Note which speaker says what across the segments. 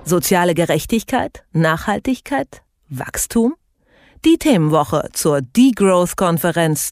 Speaker 1: Soziale Gerechtigkeit, Nachhaltigkeit, Wachstum? Die Themenwoche zur Degrowth-Konferenz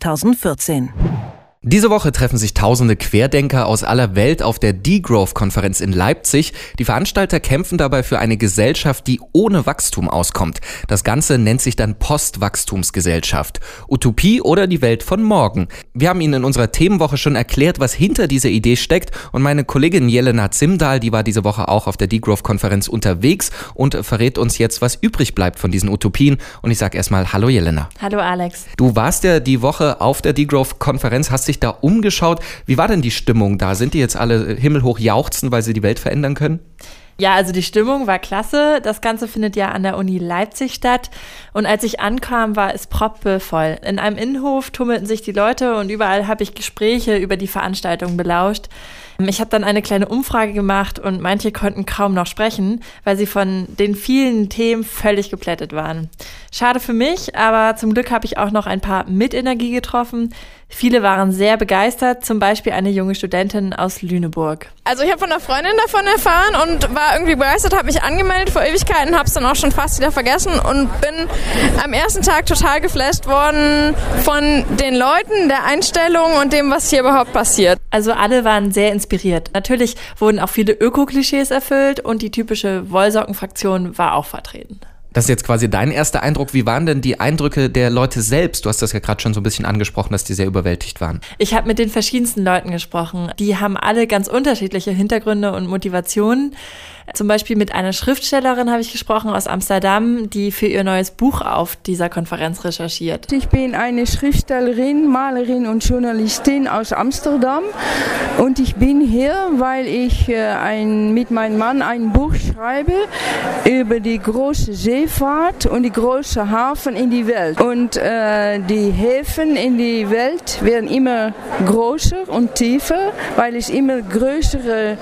Speaker 1: 2014.
Speaker 2: Diese Woche treffen sich tausende Querdenker aus aller Welt auf der Degrowth-Konferenz in Leipzig. Die Veranstalter kämpfen dabei für eine Gesellschaft, die ohne Wachstum auskommt. Das Ganze nennt sich dann Postwachstumsgesellschaft. Utopie oder die Welt von morgen. Wir haben Ihnen in unserer Themenwoche schon erklärt, was hinter dieser Idee steckt. Und meine Kollegin Jelena Zimdahl, die war diese Woche auch auf der Degrowth-Konferenz unterwegs und verrät uns jetzt, was übrig bleibt von diesen Utopien. Und ich sage erstmal Hallo Jelena.
Speaker 3: Hallo Alex.
Speaker 2: Du warst ja die Woche auf der Degrowth-Konferenz, hast dich da umgeschaut. Wie war denn die Stimmung da? Sind die jetzt alle himmelhoch jauchzen, weil sie die Welt verändern können?
Speaker 3: Ja, also die Stimmung war klasse. Das Ganze findet ja an der Uni Leipzig statt. Und als ich ankam, war es proppevoll. In einem Innenhof tummelten sich die Leute und überall habe ich Gespräche über die Veranstaltung belauscht. Ich habe dann eine kleine Umfrage gemacht und manche konnten kaum noch sprechen, weil sie von den vielen Themen völlig geplättet waren. Schade für mich, aber zum Glück habe ich auch noch ein paar mit Energie getroffen. Viele waren sehr begeistert, zum Beispiel eine junge Studentin aus Lüneburg.
Speaker 4: Also ich habe von einer Freundin davon erfahren und war irgendwie begeistert, habe mich angemeldet vor Ewigkeiten, habe es dann auch schon fast wieder vergessen und bin am ersten Tag total geflasht worden von den Leuten, der Einstellung und dem, was hier überhaupt passiert.
Speaker 3: Also alle waren sehr inspiriert. Natürlich wurden auch viele Öko-Klischees erfüllt und die typische Wollsockenfraktion war auch vertreten.
Speaker 2: Das ist jetzt quasi dein erster Eindruck. Wie waren denn die Eindrücke der Leute selbst? Du hast das ja gerade schon so ein bisschen angesprochen, dass die sehr überwältigt waren.
Speaker 3: Ich habe mit den verschiedensten Leuten gesprochen. Die haben alle ganz unterschiedliche Hintergründe und Motivationen. Zum Beispiel mit einer Schriftstellerin habe ich gesprochen aus Amsterdam, die für ihr neues Buch auf dieser Konferenz recherchiert.
Speaker 5: Ich bin eine Schriftstellerin, Malerin und Journalistin aus Amsterdam und ich bin hier, weil ich mit meinem Mann ein Buch schreibe über die große Seefahrt und die große Hafen in die Welt. Und die Häfen in die Welt werden immer größer und tiefer, weil es immer größere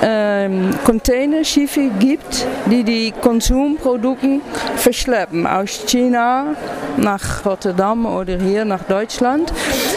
Speaker 5: Containerschiffe gibt, die Konsumprodukte verschleppen aus China nach Rotterdam oder hier nach Deutschland.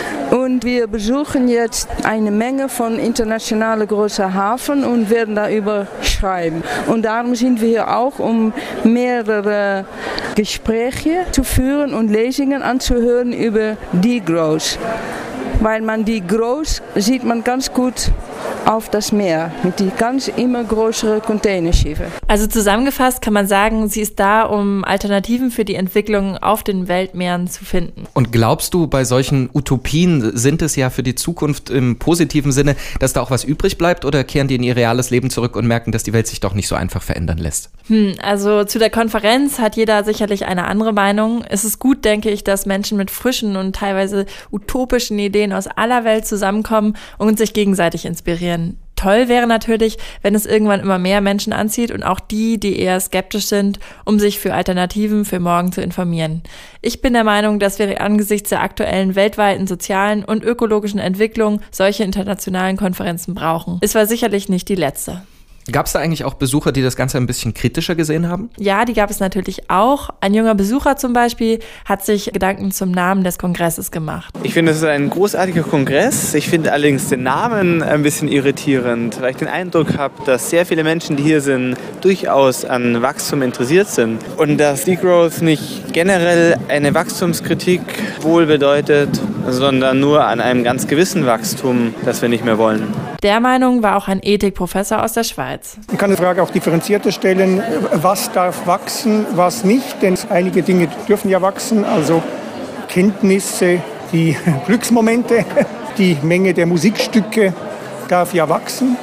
Speaker 5: Und wir besuchen jetzt eine Menge von internationalen großen Hafen und werden darüber schreiben. Und darum sind wir hier auch, um mehrere Gespräche zu führen und Lesungen anzuhören über Degrowth. Weil man Degrowth sieht man ganz gut auf das Meer mit die ganz immer größeren Containerschiffe.
Speaker 3: Also zusammengefasst kann man sagen, sie ist da, um Alternativen für die Entwicklung auf den Weltmeeren zu finden.
Speaker 2: Und glaubst du, bei solchen Utopien sind es ja für die Zukunft im positiven Sinne, dass da auch was übrig bleibt, oder kehren die in ihr reales Leben zurück und merken, dass die Welt sich doch nicht so einfach verändern lässt?
Speaker 3: Also zu der Konferenz hat jeder sicherlich eine andere Meinung. Es ist gut, denke ich, dass Menschen mit frischen und teilweise utopischen Ideen aus aller Welt zusammenkommen und sich gegenseitig inspirieren. Toll wäre natürlich, wenn es irgendwann immer mehr Menschen anzieht und auch die eher skeptisch sind, um sich für Alternativen für morgen zu informieren. Ich bin der Meinung, dass wir angesichts der aktuellen weltweiten sozialen und ökologischen Entwicklung solche internationalen Konferenzen brauchen. Es war sicherlich nicht die letzte.
Speaker 2: Gab es da eigentlich auch Besucher, die das Ganze ein bisschen kritischer gesehen haben?
Speaker 3: Ja, die gab es natürlich auch. Ein junger Besucher zum Beispiel hat sich Gedanken zum Namen des Kongresses gemacht.
Speaker 6: Ich finde, es ist ein großartiger Kongress. Ich finde allerdings den Namen ein bisschen irritierend, weil ich den Eindruck habe, dass sehr viele Menschen, die hier sind, durchaus an Wachstum interessiert sind. Und dass Degrowth nicht generell eine Wachstumskritik wohl bedeutet, sondern nur an einem ganz gewissen Wachstum, das wir nicht mehr wollen.
Speaker 3: Der Meinung war auch ein Ethikprofessor aus der Schweiz.
Speaker 7: Man kann die Frage auch differenzierter stellen, was darf wachsen, was nicht, denn einige Dinge dürfen ja wachsen, also Kenntnisse, die Glücksmomente, die Menge der Musikstücke darf ja wachsen.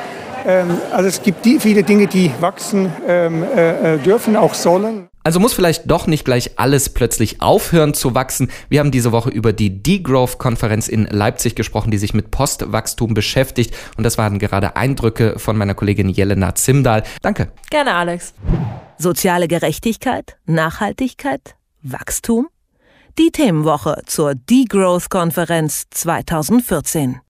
Speaker 7: Also es gibt viele Dinge, die wachsen dürfen, auch sollen.
Speaker 2: Also muss vielleicht doch nicht gleich alles plötzlich aufhören zu wachsen. Wir haben diese Woche über die Degrowth-Konferenz in Leipzig gesprochen, die sich mit Postwachstum beschäftigt. Und das waren gerade Eindrücke von meiner Kollegin Jelena Zimdahl. Danke.
Speaker 3: Gerne, Alex.
Speaker 1: Soziale Gerechtigkeit, Nachhaltigkeit, Wachstum? Die Themenwoche zur Degrowth-Konferenz 2014.